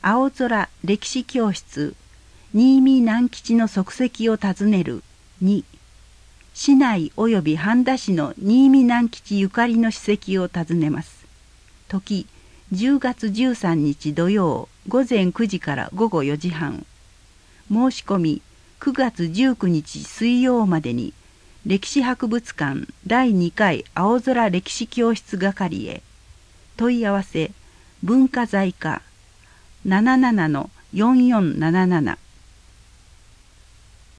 青空歴史教室新見南吉の足跡を訪ねる2、市内及び半田市の新見南吉ゆかりの史跡を訪ねます。時10月13日土曜午前9時から午後4時半。申し込み9月19日水曜までに歴史博物館第2回青空歴史教室係へ。問い合わせ文化財課77-4477